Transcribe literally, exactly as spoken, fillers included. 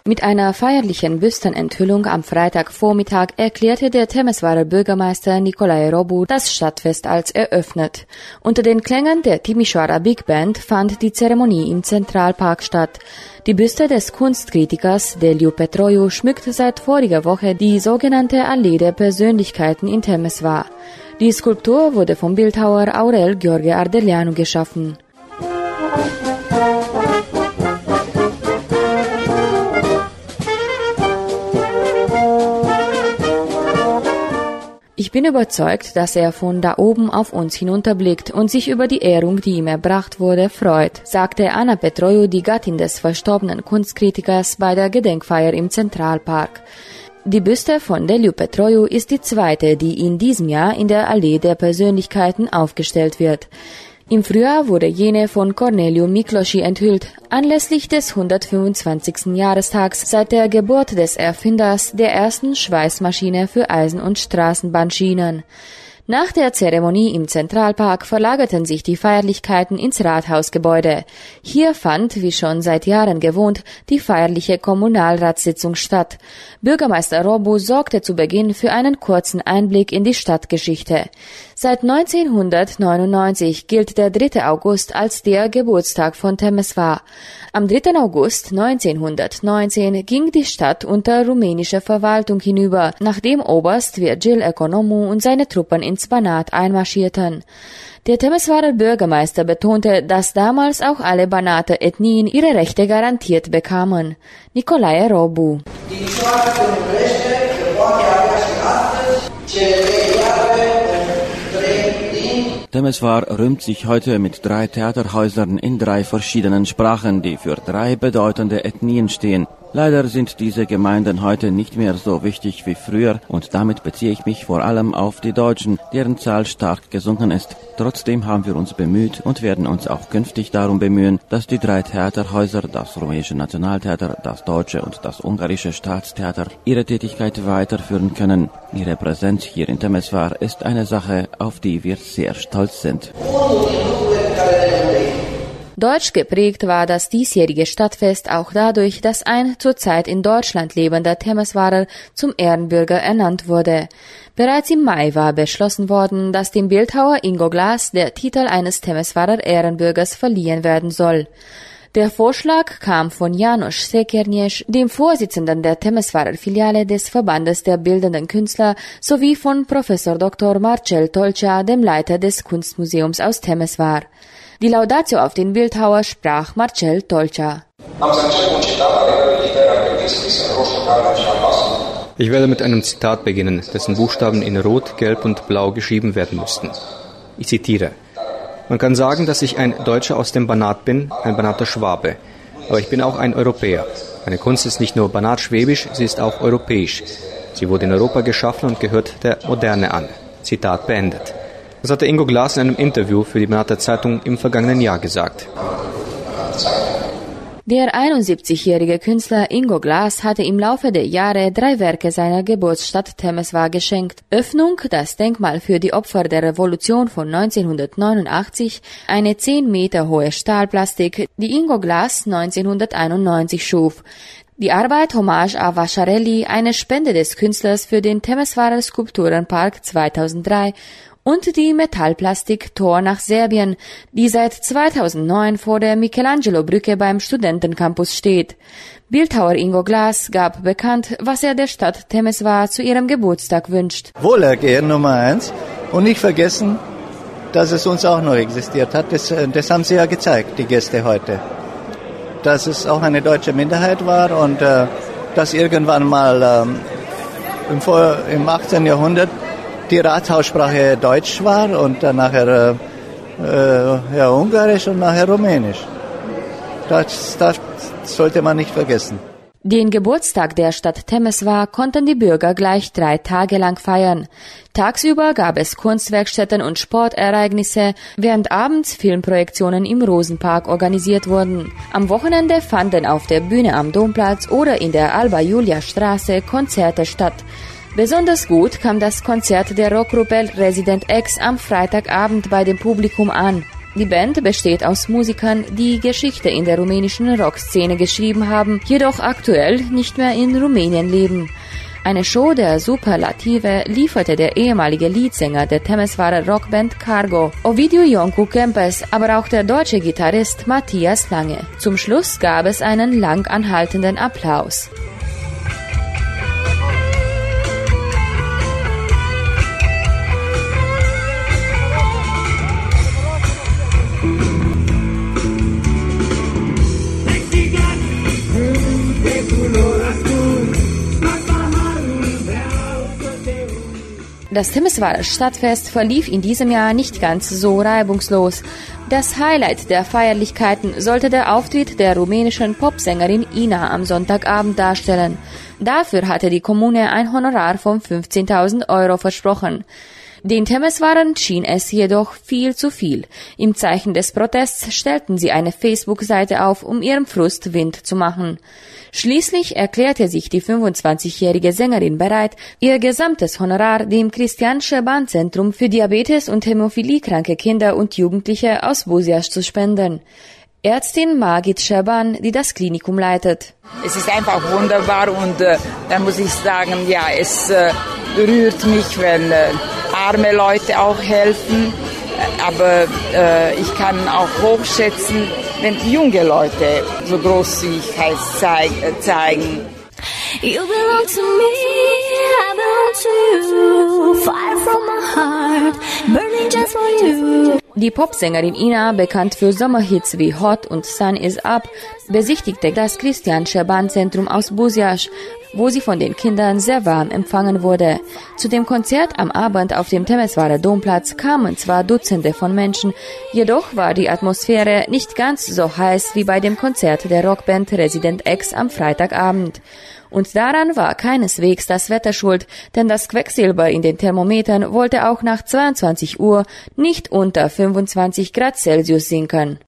Mit einer feierlichen Büstenenthüllung am Freitagvormittag erklärte der Temeswarer Bürgermeister Nicolae Robu das Stadtfest als eröffnet. Unter den Klängen der Timișoara Big Band fand die Zeremonie im Zentralpark statt. Die Büste des Kunstkritikers Deliu Petroiu schmückt seit voriger Woche die sogenannte Allee der Persönlichkeiten in Temesvar. Die Skulptur wurde vom Bildhauer Aurel Gheorghe Ardeleanu geschaffen. Ich bin überzeugt, dass er von da oben auf uns hinunterblickt und sich über die Ehrung, die ihm erbracht wurde, freut, sagte Anna Petroiu, die Gattin des verstorbenen Kunstkritikers, bei der Gedenkfeier im Zentralpark. Die Büste von Deliu Petroiu ist die zweite, die in diesem Jahr in der Allee der Persönlichkeiten aufgestellt wird. Im Frühjahr wurde jene von Corneliu Mikloși enthüllt, anlässlich des hundertfünfundzwanzigsten Jahrestags seit der Geburt des Erfinders der ersten Schweißmaschine für Eisen- und Straßenbahnschienen. Nach der Zeremonie im Zentralpark verlagerten sich die Feierlichkeiten ins Rathausgebäude. Hier fand, wie schon seit Jahren gewohnt, die feierliche Kommunalratssitzung statt. Bürgermeister Robu sorgte zu Beginn für einen kurzen Einblick in die Stadtgeschichte. Seit neunzehnhundertneunundneunzig gilt der dritte August als der Geburtstag von Temesvar. Am dritten August neunzehnhundertneunzehn ging die Stadt unter rumänische Verwaltung hinüber, nachdem Oberst Virgil Economou und seine Truppen ins Banat einmarschierten. Der Temesvarer Bürgermeister betonte, dass damals auch alle Banater Ethnien ihre Rechte garantiert bekamen. Nicolae Robu. Temesvar rühmt sich heute mit drei Theaterhäusern in drei verschiedenen Sprachen, die für drei bedeutende Ethnien stehen. Leider sind diese Gemeinden heute nicht mehr so wichtig wie früher und damit beziehe ich mich vor allem auf die Deutschen, deren Zahl stark gesunken ist. Trotzdem haben wir uns bemüht und werden uns auch künftig darum bemühen, dass die drei Theaterhäuser, das rumänische Nationaltheater, das deutsche und das ungarische Staatstheater, ihre Tätigkeit weiterführen können. Ihre Präsenz hier in Temesvar ist eine Sache, auf die wir sehr stolz sind. Deutsch geprägt war das diesjährige Stadtfest auch dadurch, dass ein zurzeit in Deutschland lebender Temesvarer zum Ehrenbürger ernannt wurde. Bereits im Mai war beschlossen worden, dass dem Bildhauer Ingo Glas der Titel eines Temesvarer Ehrenbürgers verliehen werden soll. Der Vorschlag kam von János Székelyes, dem Vorsitzenden der Temesvarer Filiale des Verbandes der Bildenden Künstler, sowie von Professor Doktor Marcel Tolcsa, dem Leiter des Kunstmuseums aus Temesvar. Die Laudatio auf den Bildhauer sprach Marcel Tolcsa. Ich werde mit einem Zitat beginnen, dessen Buchstaben in Rot, Gelb und Blau geschrieben werden müssten. Ich zitiere. Man kann sagen, dass ich ein Deutscher aus dem Banat bin, ein Banater Schwabe. Aber ich bin auch ein Europäer. Meine Kunst ist nicht nur banat-schwäbisch, sie ist auch europäisch. Sie wurde in Europa geschaffen und gehört der Moderne an. Zitat beendet. Das hatte Ingo Glas in einem Interview für die Banater Zeitung im vergangenen Jahr gesagt. Der einundsiebzigjährige Künstler Ingo Glas hatte im Laufe der Jahre drei Werke seiner Geburtsstadt Temesvar geschenkt. Öffnung, das Denkmal für die Opfer der Revolution von neunzehnhundertneunundachtzig, eine zehn Meter hohe Stahlplastik, die Ingo Glas neunzehnhunderteinundneunzig schuf. Die Arbeit Hommage a Vasarely, eine Spende des Künstlers für den Temesvarer Skulpturenpark zweitausenddrei, und die Metallplastik Tor nach Serbien, die seit zweitausendneun vor der Michelangelo-Brücke beim Studentencampus steht. Bildhauer Ingo Glas gab bekannt, was er der Stadt Temesvar zu ihrem Geburtstag wünscht. Wohlergehen Nummer eins und nicht vergessen, dass es uns auch noch existiert hat. Das, das haben sie ja gezeigt, die Gäste heute. Dass es auch eine deutsche Minderheit war und äh, dass irgendwann mal ähm, im, Vor- im achtzehnten Jahrhundert die Rathaussprache Deutsch war und dann nachher äh, ja, Ungarisch und nachher Rumänisch. Das, das sollte man nicht vergessen. Den Geburtstag der Stadt Temesvar konnten die Bürger gleich drei Tage lang feiern. Tagsüber gab es Kunstwerkstätten und Sportereignisse, während abends Filmprojektionen im Rosenpark organisiert wurden. Am Wochenende fanden auf der Bühne am Domplatz oder in der Alba-Julia-Straße Konzerte statt. Besonders gut kam das Konzert der Rockgruppe Resident X am Freitagabend bei dem Publikum an. Die Band besteht aus Musikern, die Geschichte in der rumänischen Rockszene geschrieben haben, jedoch aktuell nicht mehr in Rumänien leben. Eine Show der Superlative lieferte der ehemalige Leadsänger der Temeswarer Rockband Cargo, Ovidiu Ioncu Kempes, aber auch der deutsche Gitarrist Matthias Lange. Zum Schluss gab es einen lang anhaltenden Applaus. Das Temeswarer Stadtfest verlief in diesem Jahr nicht ganz so reibungslos. Das Highlight der Feierlichkeiten sollte der Auftritt der rumänischen Popsängerin Ina am Sonntagabend darstellen. Dafür hatte die Kommune ein Honorar von fünfzehntausend Euro versprochen. Den Temeswarern schien es jedoch viel zu viel. Im Zeichen des Protests stellten sie eine Facebook-Seite auf, um ihrem Frust Wind zu machen. Schließlich erklärte sich die fünfundzwanzigjährige Sängerin bereit, ihr gesamtes Honorar dem Christian Scherban Zentrum für Diabetes und Hämophilie-kranke Kinder und Jugendliche aus Buziaș zu spenden. Ärztin Margit Scherban, die das Klinikum leitet. Es ist einfach wunderbar und äh, da muss ich sagen, ja, es äh, rührt mich, wenn äh, arme Leute auch helfen, aber äh, ich kann auch hochschätzen, wenn junge Leute so Großzügigkeit zeig, äh, zeigen. You belong to me, I belong to you, fire from my heart, burning just for you. Die Popsängerin Ina, bekannt für Sommerhits wie Hot und Sun is Up, besichtigte das Christian Scherban Zentrum aus Buziaș, wo sie von den Kindern sehr warm empfangen wurde. Zu dem Konzert am Abend auf dem Temeswarer Domplatz kamen zwar Dutzende von Menschen, jedoch war die Atmosphäre nicht ganz so heiß wie bei dem Konzert der Rockband Resident X am Freitagabend. Und daran war keineswegs das Wetter schuld, denn das Quecksilber in den Thermometern wollte auch nach zweiundzwanzig Uhr nicht unter fünfundzwanzig Grad Celsius sinken.